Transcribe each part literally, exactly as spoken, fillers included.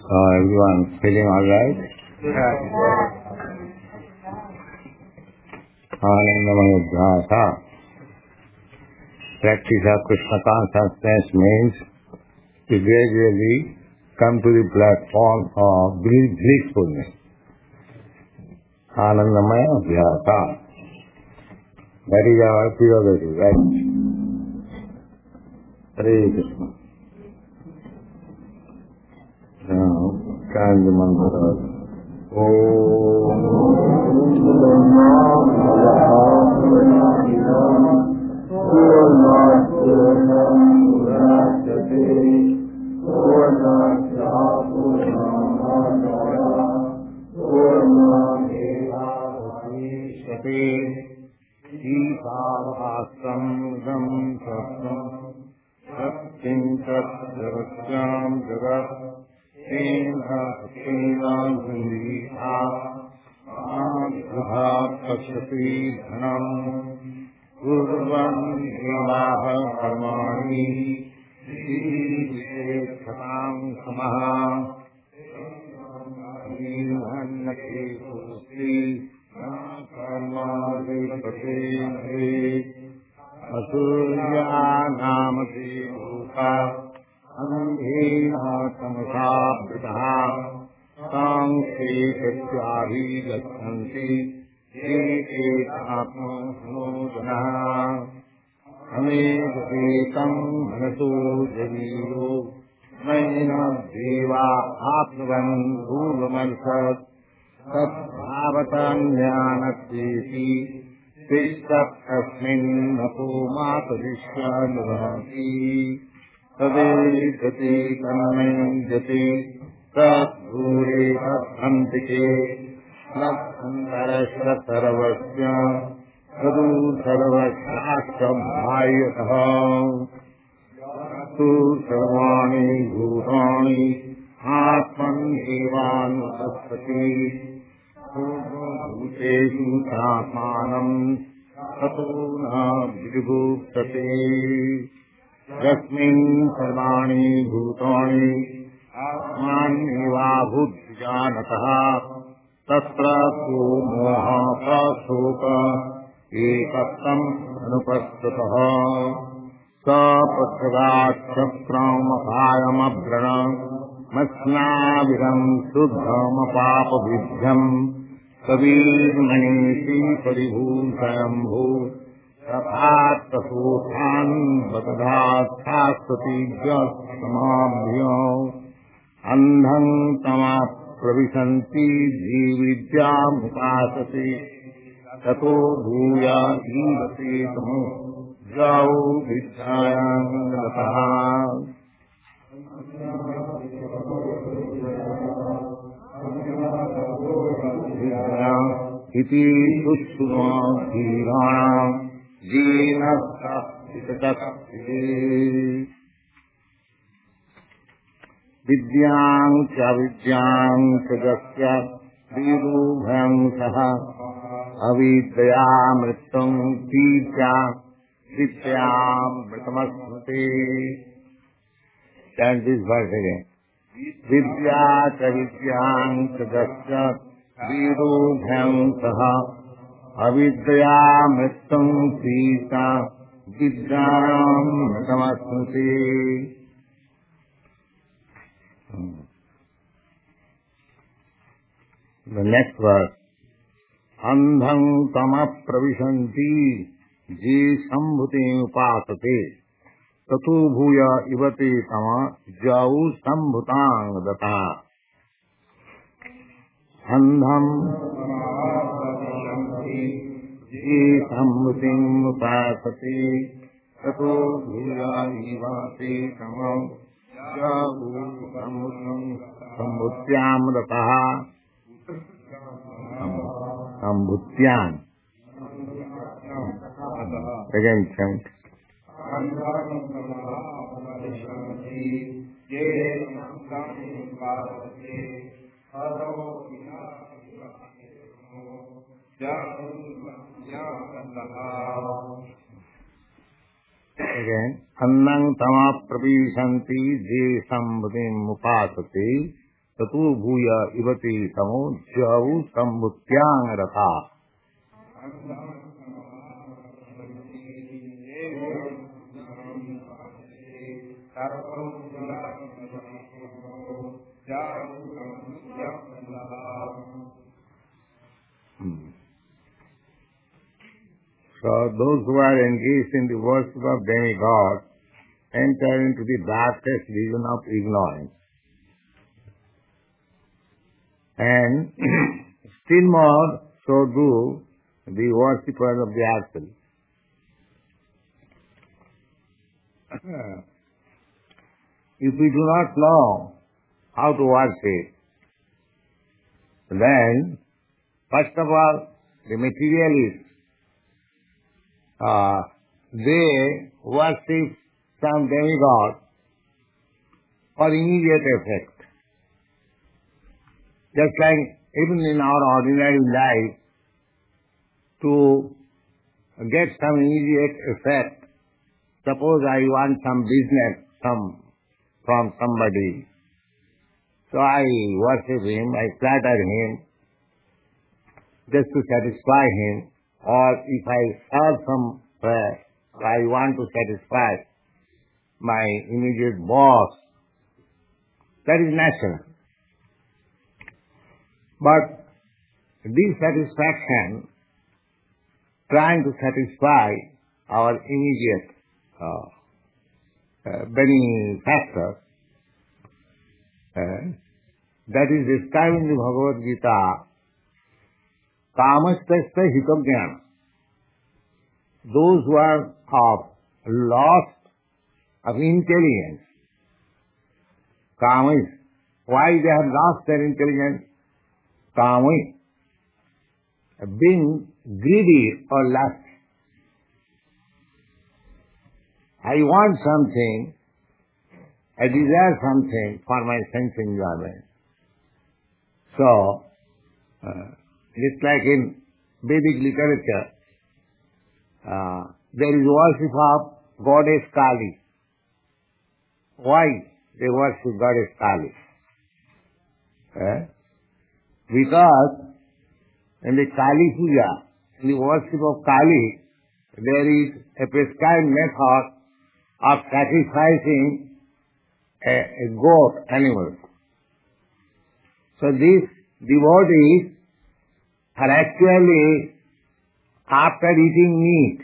Uh, everyone feeling all right? Yeah. Anandamaya Dhyasa. Practice of Krishna consciousness means to gradually come to the platform of blissfulness. Anandamaya Dhyasa. That is our prerogative, right? Hare Krishna. Now, chant the mantra. Om Vidyang cha vidyang cha jasya virubhyam saha avidyam mritum vidya vidyam mritamasmati. Chant this verse again. Vidya cha vidyang cha jasya virubhyam saha avidyam mritum vidya vidyam mritamasmati. The next verse. Andham tama pravishanti je sambhuti upasate tatu bhuya ivate tama jau sambhutang data. Andham je sambhuti upasate tatu bhuya ivate tama jau sambhutyam data. Sambhutyam. Again chant. Again. Annang tama pravishanti je sambhutim upasati tatu bhuya ivati tamo javu sambutyang ratha. Hmm. So those who are engaged in the worship of demigods enter into the darkest region of ignorance. And still more so do the worshippers of the absolute. If we do not know how to worship, then first of all, the materialists, uh, they worship some demigod for immediate effect. Just like even in our ordinary life, to get some immediate effect, suppose I want some business some, from somebody, so I worship him, I flatter him, just to satisfy him, or if I serve somewhere, I want to satisfy my immediate boss, that is natural. But dissatisfaction, trying to satisfy our immediate uh, uh, benefactor, uh, that is described in the Bhagavad Gita, kamastasya hitogyan. Those who are of lost of intelligence. Kamas. Why they have lost their intelligence? Kama. Being greedy or lust. I want something, I desire something for my sense enjoyment. So, uh, it's like in Vedic literature, uh, there is worship of goddess Kali. Why they worship goddess Kali? Eh? Because in the Kali Puja, in the worship of Kali, there is a prescribed method of sacrificing a, a goat animal. So these devotees are actually after eating meat.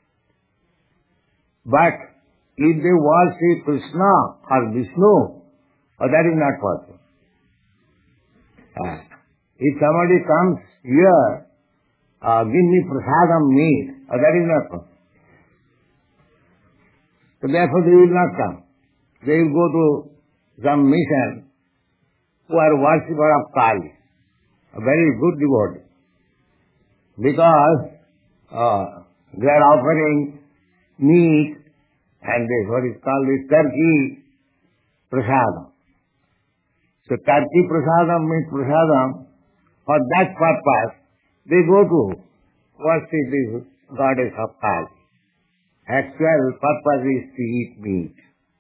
But if they worship Krishna or Vishnu, oh, that is not possible. Uh, if somebody comes here, uh, give me prasadam meat, oh, that is not possible. So therefore they will not come. They will go to some mission who are worshipper of Kali, a very good devotee. Because uh, they are offering meat and this, what is called this turkey prasadam. So turkey prasadam means prasadam. For that purpose, they go to worship this goddess of Kali. Actual purpose is to eat meat.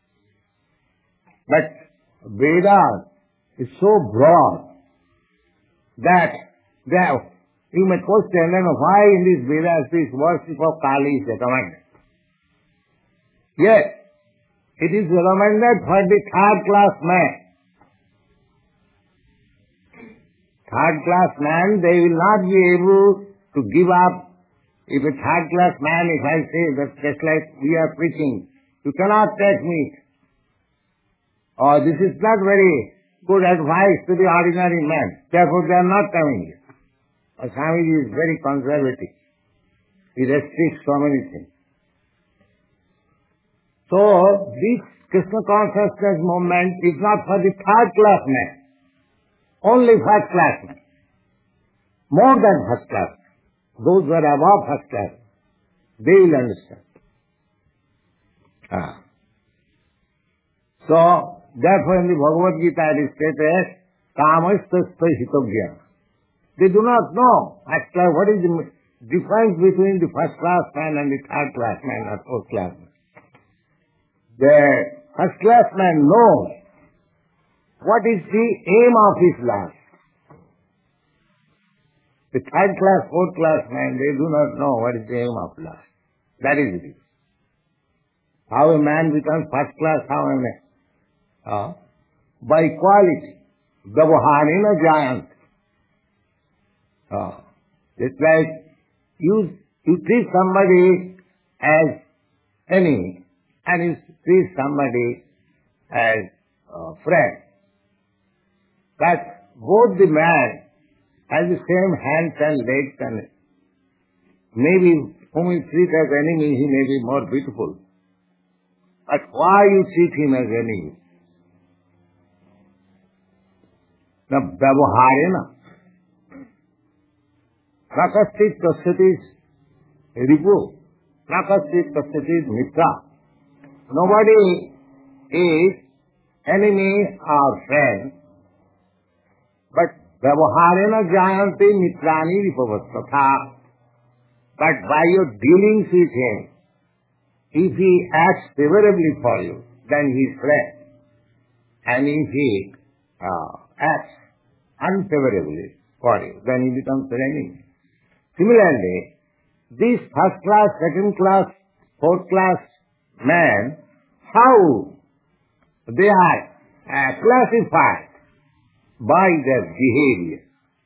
But Vedas is so broad that there, you may question, then why in this Vedas this worship of Kali is recommended? Yes, it is recommended for the third class man. Third class man, they will not be able to give up. If a third class man, if I say that just like we are preaching, you cannot take meat. Or this is not very good advice to the ordinary man. Therefore they are not coming here. Or Swamiji is very conservative. He restricts so many things. So this Krishna consciousness movement is not for the third class man. Only first class man. More than first class. Those who are above first class, they will understand. Ah. So, therefore in the Bhagavad Gita it is stated, kamastasya hitogya. They do not know actually what is the difference between the first class man and the third class man or fourth class man. The first class man knows what is the aim of his life? The third class, fourth class man, they do not know what is the aim of life. That is it. How a man becomes first class, how a man? Uh, by quality. Vyavaharena jayanti. Uh, it's like you, you treat somebody as enemy and you treat somebody as a friend. But both the man has the same hands and legs, and maybe whom you treat as enemy, he may be more beautiful. But why you treat him as enemy? Na vyavaharena. Nakasit kasyatis ripu. Nakasit kasyatis mitra. Nobody is enemy or friend, but vyavaharena jayanti mitrani ripavattata. But by your dealings with him, if he acts favorably for you, then he is friend. And if he uh, acts unfavorably for you, then he becomes your enemy. Similarly, this first class, second class, fourth class men, how they are uh, classified by their behavior.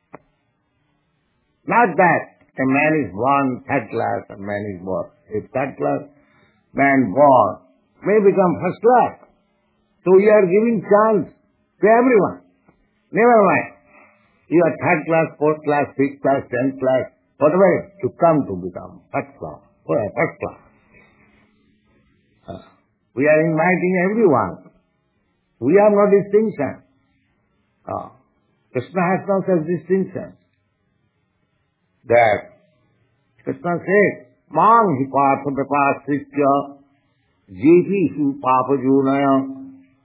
Not that a man is born third class, a man is born. If third class man born may become first class. So we are giving chance to everyone. Never mind. You are third class, fourth class, fifth class, tenth class, whatever, to come to become first class. First class. Uh, we are inviting everyone. We have no distinction. Uh, Krishna has no such distinction. That Krishna says, Mang hi partha vipasritya jeevishu papajunaya.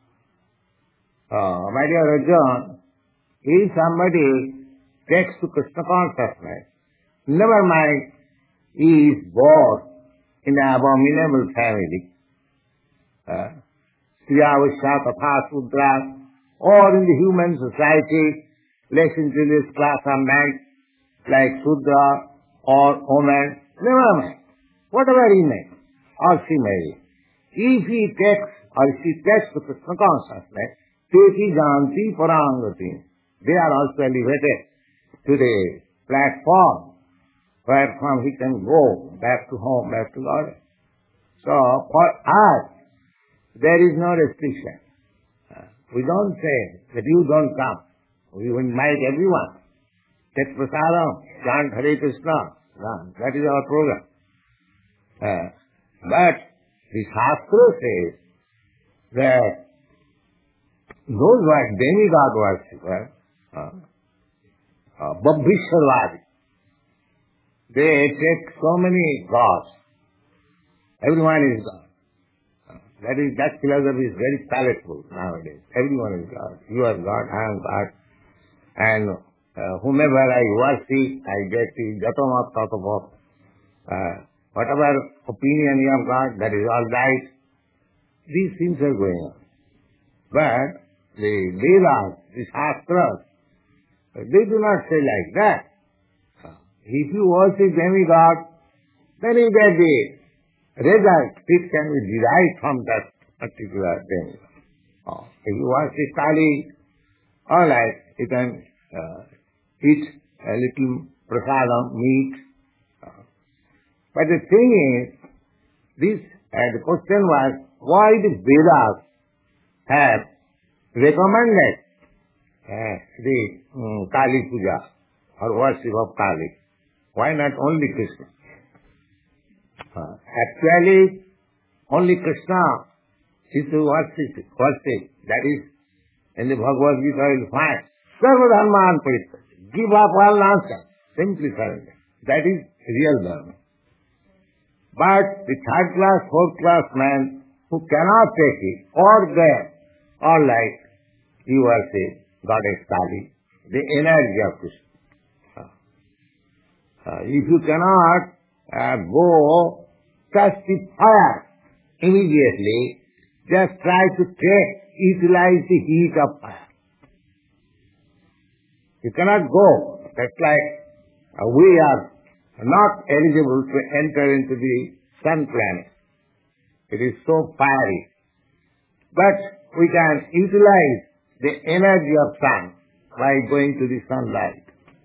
Uh, my dear Arjuna, if somebody takes to Krishna consciousness, never mind he is born in an abominable family, uh, Sriyavasya Tatha Sudra, or in the human society, less intelligent class of men, like Sudra or woman, never mind, whatever he may, or she may be. If he takes or she takes to Krishna consciousness, Teti Janti Parangati, they are also elevated to the platform where from he can go back to home, back to God. So for us, there is no restriction. We don't say that you don't come. We invite everyone. Take prasadam, chant Hare Krishna. That is our program. Uh, but the Shastra says that those who are demigod worshippers, uh, uh, Babhishwarvadi, they take so many gods. Everyone is God. That is, that philosophy is very palatable nowadays. Everyone is God. You are God, I am God. And uh, whomever I worship, I get the jatamat tatavot. Uh, whatever opinion you have got, that is all right. These things are going on. But the Vedas, the Shastras, they do not say like that. If you worship demigod, then you get the result. It can be derived from that particular demigod. Oh, if you worship Kali, all right, you can uh, eat a little prasadam, meat. Uh, but the thing is, this, uh, the question was, why the Vedas have recommended uh, the um, Kali Puja or worship of Kali? Why not only Krishna? Uh, actually, only Krishna is to worship, worship. That is, in the Bhagavad Gita you will find, Sarva Dharman Paritya. Give up all nonsense. Simply surrender. That is real dharma. But the third class, fourth class man who cannot take it, or there, all like you worship Goddess Kali, the energy of Krishna. Uh, if you cannot uh, go touch the fire immediately, just try to take, utilize the heat of fire. You cannot go. That's like uh, we are not eligible to enter into the sun planet. It is so fiery. But we can utilize the energy of sun by going to the sunlight.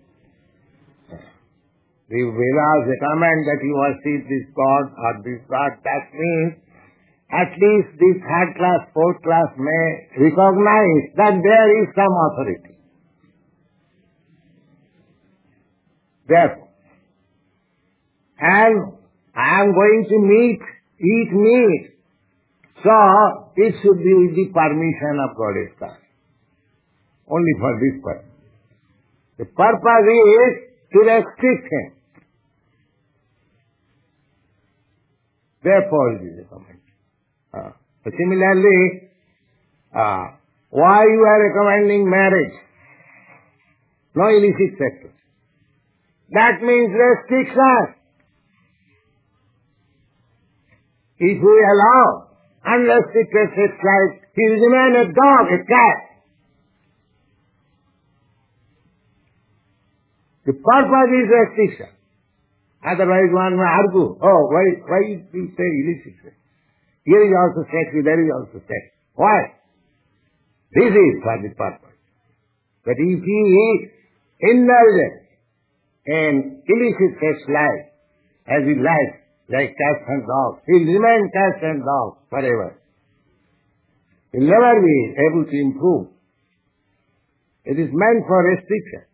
The Vedas recommend that you worship this God or this God. That means at least the third class, fourth class may recognize that there is some authority. Therefore, and I am going to meet, eat meat. So, it should be with the permission of Goddess Kali. Only for this purpose. The purpose is to restrict him. Therefore, it is recommended. Uh, similarly, uh, why you are recommending marriage? No illicit sex. That means restriction. If we allow unrestricted sex life, he will remain a dog, a cat. The purpose is restriction. Otherwise one may argue, oh, why, why we say illicit sex? Here is also sex, there is also sex. Why? This is for the purpose. But if he is indulgent in illicit sex life, as he likes, like cats and dogs, he will remain cats and dogs forever. He will never be able to improve. It is meant for restriction.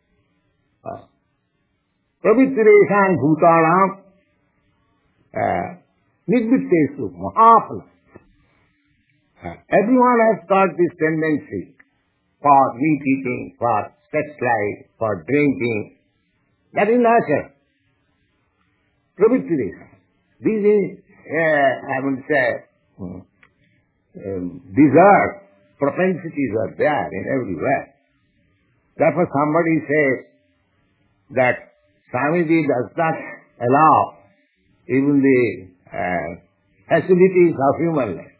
Pravittireshan bhutanam nidvittesu mahapala. Everyone has got this tendency for meat eating, for sex life, for drinking. That is nature. Pravittireshan. This is, uh, I would say, um, desire, propensities are there in everywhere. Therefore somebody says that Swamiji does not allow even the uh, facilities of human life.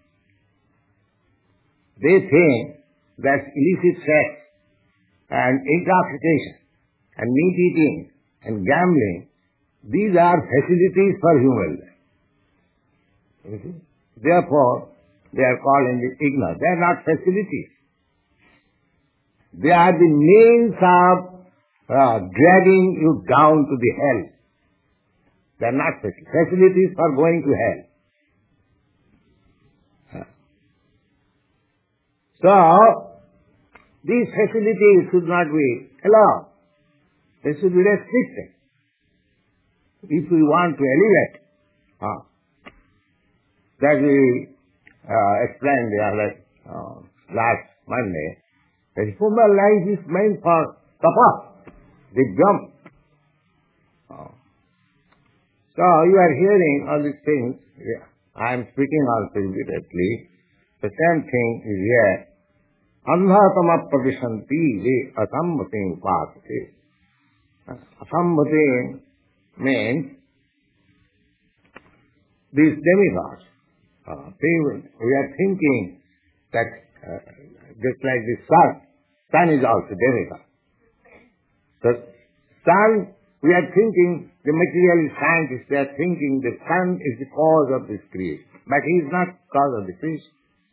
They think that illicit sex and intoxication and meat eating and gambling, these are facilities for human life. You see? Therefore, they are called in the ignorant. They are not facilities. They are the means of uh, dragging you down to the hell. They are not facilities. Facilities for going to hell. So, these facilities should not be allowed. They should be restricted. If we want to elevate, uh, that we uh, explained the other, uh, last Monday, that human life is meant for tapa, the jump. Uh, so you are hearing all these things. Yeah. I am speaking also immediately. The same thing is here. Andhatama pravishanti ve asamvatim upasate. Asamvatim means these demigods. Uh, they, we are thinking that uh, just like the sun, sun is also demigod. The sun, we are thinking, the material scientists, they are thinking the sun is the cause of this creation. But he is not cause of the creation.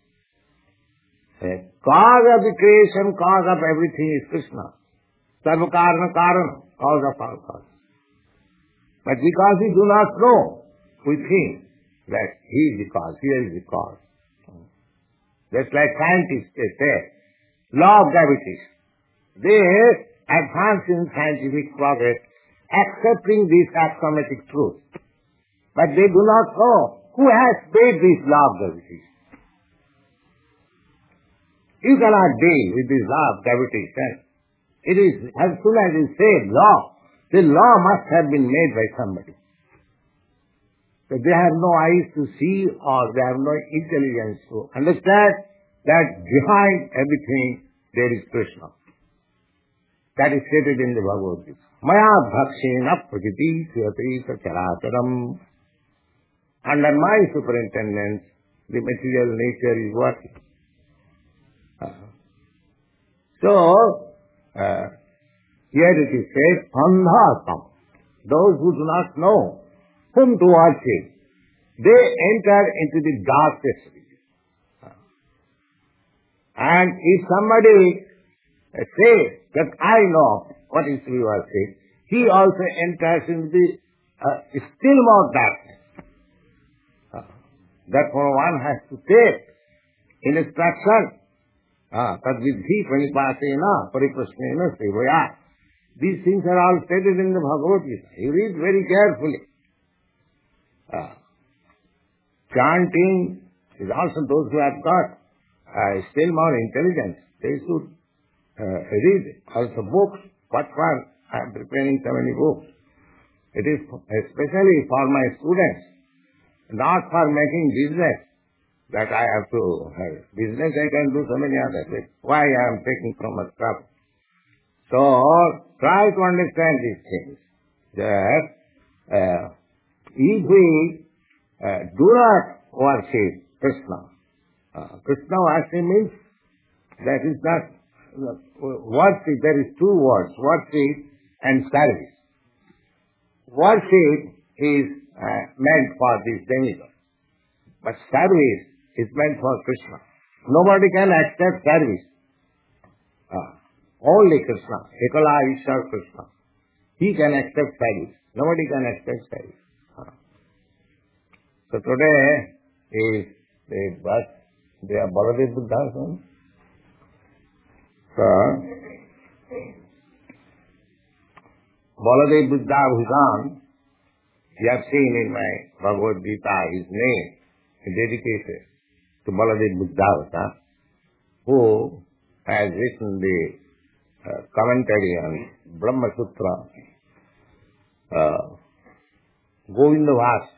The cause of the creation, cause of everything is Krishna. Sarva karana karana, cause of all causes. But because we do not know, we think that he is the cause, here is the cause. Just like scientists, they say, law of gravitation. They advance in scientific progress, accepting this axiomatic truth. But they do not know who has made this law of gravitation. You cannot deal with this law of gravitation. It is, as soon as you say law, the law must have been made by somebody. So they have no eyes to see or they have no intelligence to understand that behind everything there is Krishna. That is stated in the Bhagavad Gita. Maya bhakshena prakriti suyati characharam. Under my superintendence, the material nature is working. Uh, so, uh, Here it is said, andhasam. Those who do not know whom to worship, they enter into the darkest region. And if somebody says that I know what is to be worshipped, he also enters into the uh, still more darkness. Uh, therefore one has to take instruction. Tad vidhi pranipasena pariprasnena sevaya. These things are all stated in the Bhagavad Gita. You read very carefully. Uh, chanting is also those who have got uh, still more intelligence. They should uh, read also books. What for? I am preparing so many books. It is especially for my students, not for making business. That I have to have business, I can do so many other things. Why I am taking so much trouble? So try to understand these things. That uh, if we uh, do not worship Krishna, uh, Krishna worship means that is not uh, worship. There is two words: worship and service. Worship is uh, meant for this demigod, but service is meant for Krishna. Nobody can accept service. Uh, only Krishna. Ekala Ishwar Krishna. He can accept service. Nobody can accept service. Uh. So today is the birth, they are Baladev Buddha's son. So, Baladev Buddha Bhujan, you have seen in my Bhagavad Gita, his name is dedicated to Baladev Buddha, who has written the uh, commentary on Brahma Sutra, uh, Govinda Vas.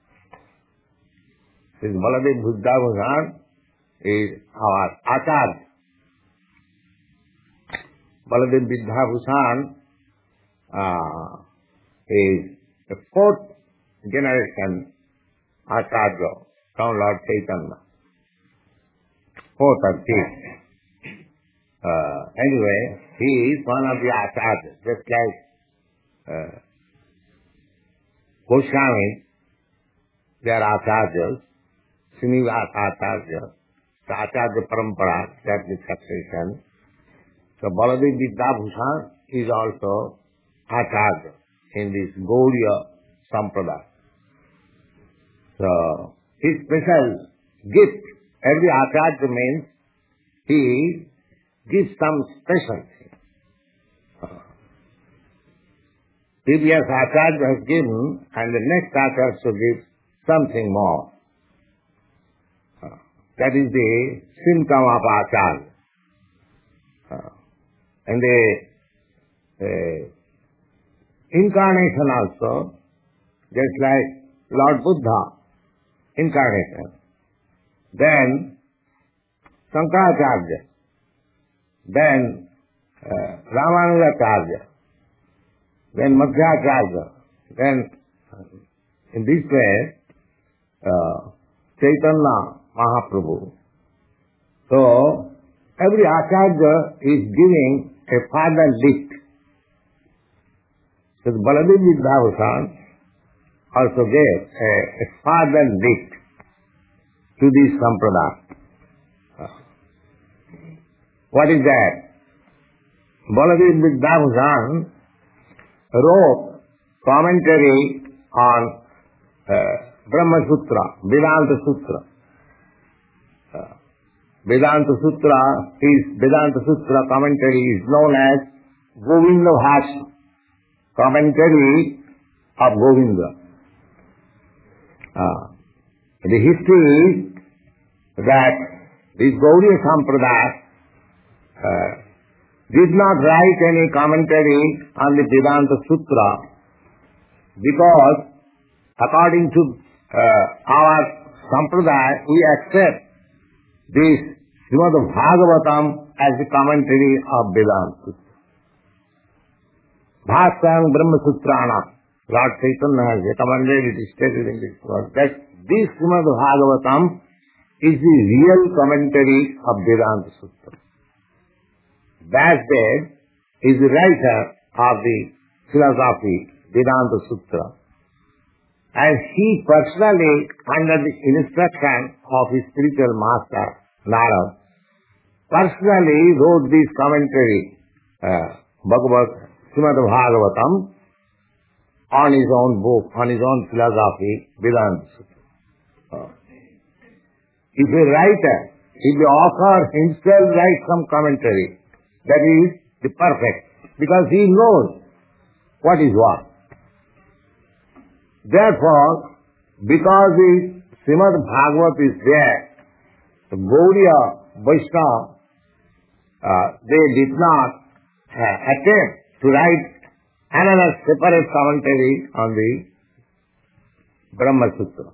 This Baladev Buddha Bhujan is our Acharya. Baladev Buddha Bhujan uh, is the fourth generation Acharya from Lord Chaitanya. Fourth or fifth. Uh, anyway, he is one of the Acharyas, just like uh, Goswami, they are Acharyas, Srinivas Acharya, the Acharya Parampara, that is succession. So Baladev Vidya Bhushan is also Acharya in this Gauriya Sampradaya. So his special gift, every Acharya means he gives some special thing. Uh, previous Acharya has given and the next Acharya should give something more. Uh, that is the symptom of Acharya. Uh, and the uh, incarnation also, just like Lord Buddha, incarnation. Then Sankaracharya, then uh, Ramanujacharya, then Madhyacharya, then uh, in this way uh, Chaitanya Mahaprabhu. So every Acharya is giving a further lift. So the Baladev Vidya also gave a, a further lift to this sampradaya. What is that? Baladev Vidya wrote commentary on uh, Brahma Sutra, Vedanta Sutra. Uh, Vedanta Sutra, his Vedanta Sutra commentary is known as Govinda Bhashya, commentary of Govinda. Uh, the history is that this Gauriya Sampradaya uh, did not write any commentary on the Vedanta Sutra because according to uh, our Sampradaya, we accept this Srimad Bhagavatam as the commentary of Vedanta Sutra. Bhāshyam Brahma Sutrana, Lord Chaitanya has recommended, it is stated in this verse, that this Srimad Bhagavatam is the real commentary of Vedanta Sutra. Vasudev is the writer of the philosophy, Vedanta Sutra. And he personally, under the instruction of his spiritual master, Narad, personally wrote this commentary, uh, Bhagavad Srimad Bhagavatam, on his own book, on his own philosophy, Vedanta Sutra. Uh, if a writer, if the author himself writes some commentary, that is the perfect, because he knows what is what. Therefore, because the Srimad Bhagavat is there, the Gaudiya Vaishnava, uh, they did not uh, attempt to write another separate commentary on the Brahma Sutra.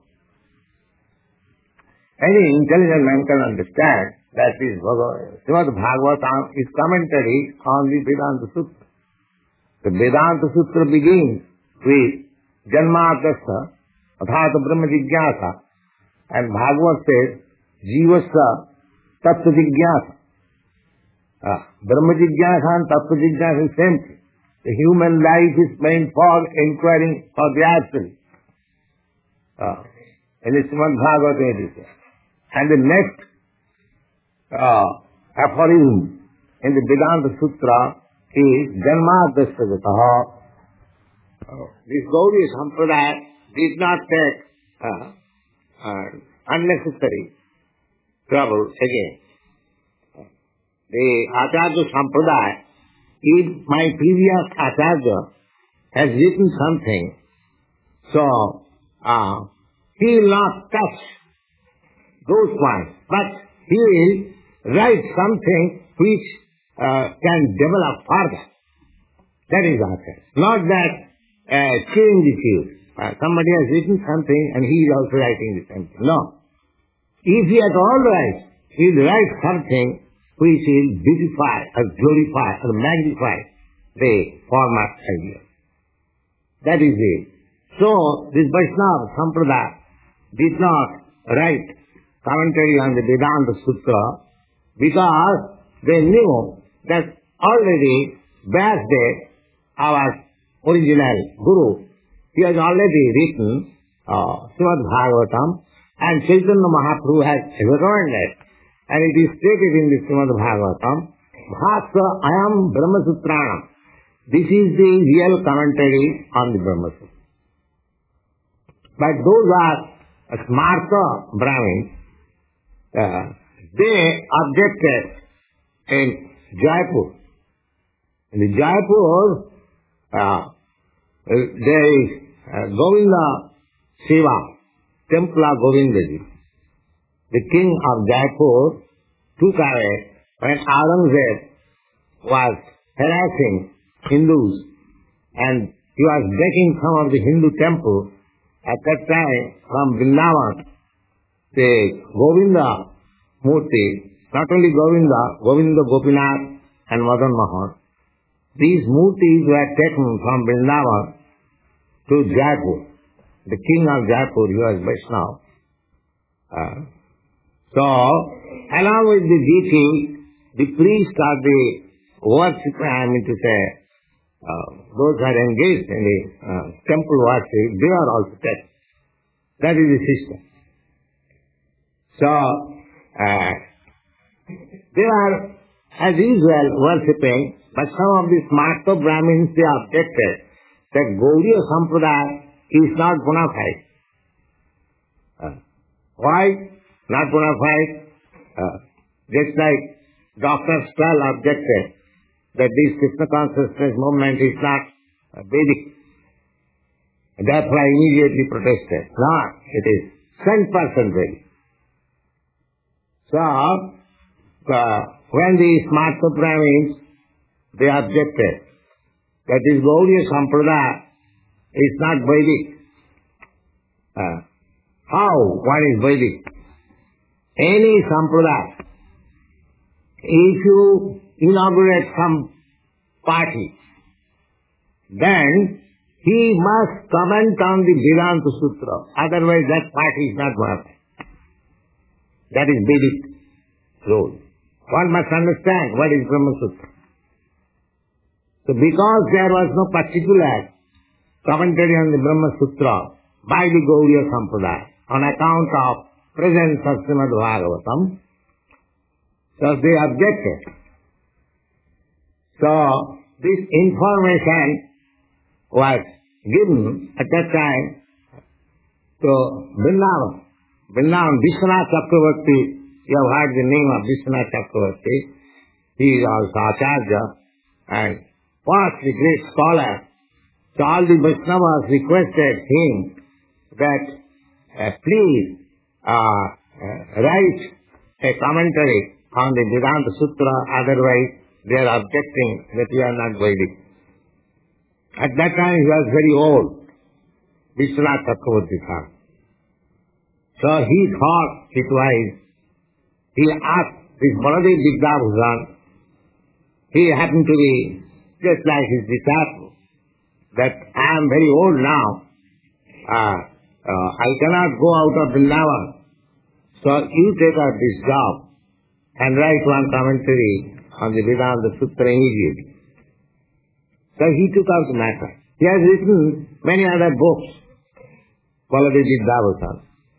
Any intelligent man can understand that is Srimad Bhagavatam is commentary on the Vedanta Sutra. The Vedanta Sutra begins with Janmadasya, Athata Brahma Jigyasa, and Bhagavat says, Jivasya Tattva Jigyasa. Uh, Brahma Jigyasa and Tattva Jigyasa is same thing. The human life is meant for inquiring for the absolute. Uh, in the Srimad Bhagavatam it is there. And the next uh, aphorism in the Vedanta Sutra is Janmadasya Jataha. Uh, this Gaudiya Sampradaya did not take uh, uh, unnecessary trouble again. The Acharya Sampradaya, if my previous Acharya has written something, so uh, he will not touch those points, but he will write something which uh, can develop further. That is Acharya. Not that uh, change the views. Uh, somebody has written something and he is also writing the same thing. No. If he at all writes, he will write something which will beautify or glorify or magnify the former idea. That is it. So, this Vaishnava Sampradaya did not write commentary on the Vedanta Sutra because they knew that already Vyasdev, our original Guru, he has already written uh, Srimad Bhagavatam, and Chaitanya Mahaprabhu has recommended, and it is stated in the Srimad Bhagavatam, Bhasya Ayam Brahmasutranam. This is the real commentary on the Brahmasutra. But those are smarta Brahmins, uh, they objected in Jaipur. In the Jaipur, uh, there is uh, Govinda Shiva, Temple of Govindaji. The king of Jaipur took away when Aurangzeb was harassing Hindus and he was breaking some of the Hindu temples. At that time, from Vrindavan, the Govinda Murti, not only Govinda, Govinda Gopinath and Madan Mohan, these murtis were taken from Vrindavan to Jaipur. The king of Jaipur, he was Vaishnava. Uh, so, along with the deity, the priest or the worshipper, I mean to say, uh, those who are engaged in the uh, temple worship, they are also taken. That is the system. So, uh, they are, as usual, worshipping, but some of the smarta Brahmins, they objected that Gaudiya Sampradaya is not bona fide. Uh, why not bona fide? Uh, just like Doctor Stahl objected that this Krishna consciousness movement is not uh, Vedic. Therefore I immediately protested. No, it is cent percent Vedic. So, uh, when the smarta Brahmins, they objected that this Gaudiya Sampradaya is not Vedic. Uh, how one is Vedic? Any Sampradaya, if you inaugurate some party, then he must comment on the Vedanta Sutra. Otherwise that party is not bona fide. That is Vedic rule. One must understand what is Brahma Sutra. So because there was no particular commentary on the Brahma Sutra by the Gaudiya Sampradaya on account of presence of Srimad Bhagavatam, so they objected. So this information was given at that time to Vrindavan. Vrindavan, Vishwanath Chakravarti, you have heard the name of Vishwanath Chakravarti. He is also Acharya and was the great scholar. So all the Vaishnavas requested him that uh, please uh, uh, write a commentary on the Vedanta Sutra, otherwise they are objecting that you are not Vedic. At that time he was very old, Vishwanath Chakravarti Thakur. So he thought it wise. He asked this Baladev Vidyabhushan, he happened to be just like his disciple, that I am very old now, uh, uh, I cannot go out of Vrindavan, so you take up this job and write one commentary on the Vedanta Sutra immediately. So he took out the matter. He has written many other books, Baladev Vidyabhushan.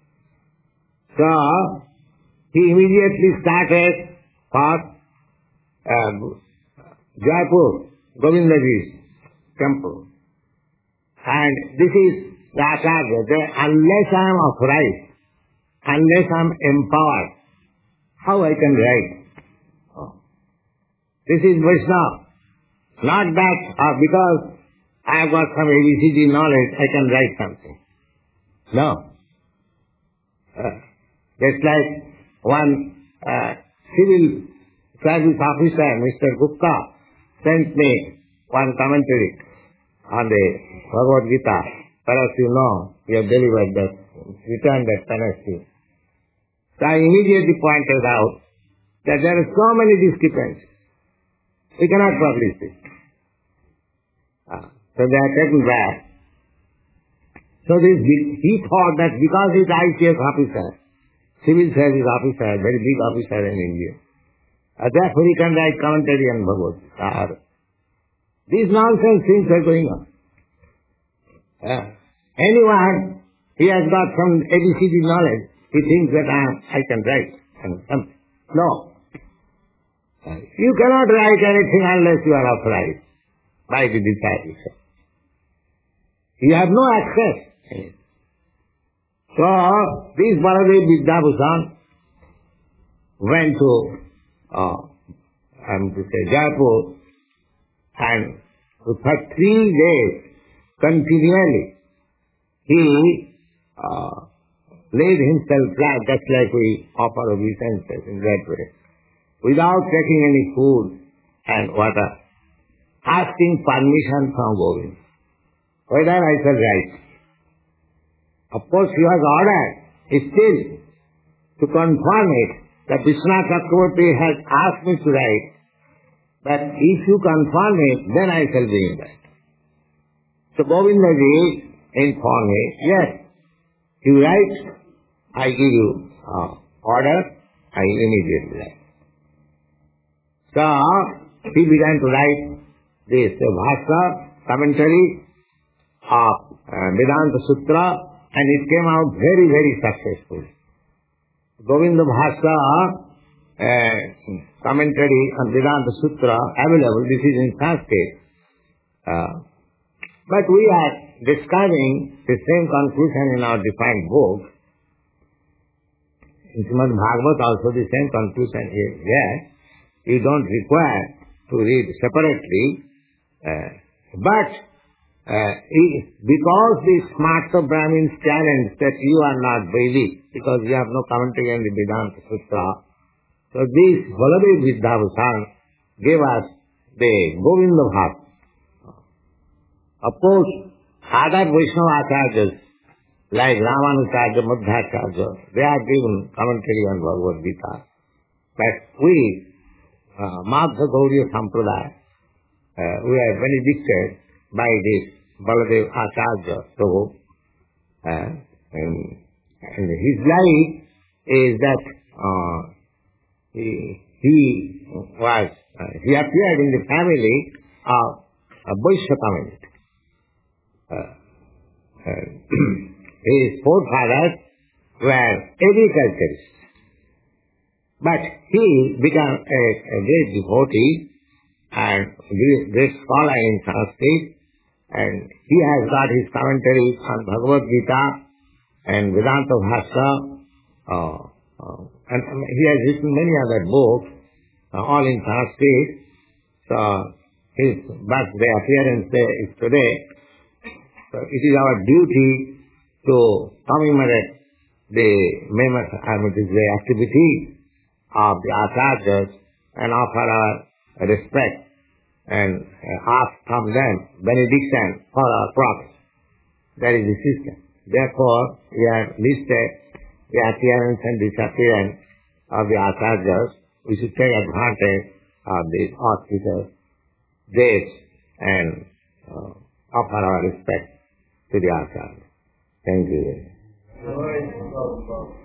So he immediately started for uh, Jaipur, Govindaji's temple. And this is the Acharya, that unless I am authorized, unless I am empowered, how I can write? Oh. This is Vaishnava. Not that uh, because I have got some A B C D knowledge, I can write something. No. Uh, just like one uh, civil service officer, Mister Gupta, sent me one commentary on the Bhagavad Gita. Perhaps you know, you have delivered that, returned that penalty. So I immediately pointed out that there are so many discrepancies. We cannot publish this. Uh, so they are taken back. So this, he thought that because he is I C S officer, civil service officer, very big officer in India, uh, therefore he can write commentary on Bhagavad Gita. These nonsense things are going on. Uh, anyone, he has got some A B C D knowledge, he thinks that I, I can write something. No. Uh, you cannot write anything unless you are authorized by the disciples. You have no access. So, this Baladev Vidyabhushan went to, uh, I am to say, Jaipur, and for three days, continually, he uh, laid himself flat, just like we offer obeisances in that way, without taking any food and water, asking permission from Govind, whether I shall write. Of course, he was ordered still to confirm it that Vishwanath Chakravarti has asked me to write, but if you confirm it, then I shall be in that. So Govindaji informed me, yes, you write, I give you uh, order, I immediately write. So he began to write this uh, Bhashya, commentary of uh, Vedanta Sutra, and it came out very, very successful. Govinda Bhashya uh, commentary on Vedanta Sutra available, this is in Sanskrit. Uh, but we are describing the same conclusion in our defined book. In Srimad Bhagavad also the same conclusion is there. You don't require to read separately, uh, but uh, because the Smarta Brahmins challenge that you are not Vedic, because you have no commentary on the Vedanta Sutra, so this Baladev Vidyabhushan gave us the Govinda Bhashya. Of course, other Vaishnava Acharyas like Ramanujacharya, Madhvacharya, they are given commentary on Bhagavad Gita. But we, uh, Madhva Gaudiya Sampradaya, uh, we are benedicted by this Baladev Acharya Prabhu. Uh, and, and his life is that uh, he, he was, uh, he appeared in the family of a Vaishya community. Uh, uh, his forefathers were agriculturists. But he became a, a great devotee and great, great scholar in Sanskrit, and he has got his commentaries on Bhagavad Gita and Vedanta Bhashya, uh, uh, and he has written many other books, uh, all in Sanskrit. So his birthday appearance day is today. So it is our duty to commemorate the members, I mean, the activity of the Acharyas and offer our respect and ask from them benediction for our progress. That is the system. Therefore, we have listed the appearance and disappearance of the Acharyas. We should take advantage of these auspicious days and uh, offer our respect to the Acharyas. Thank you.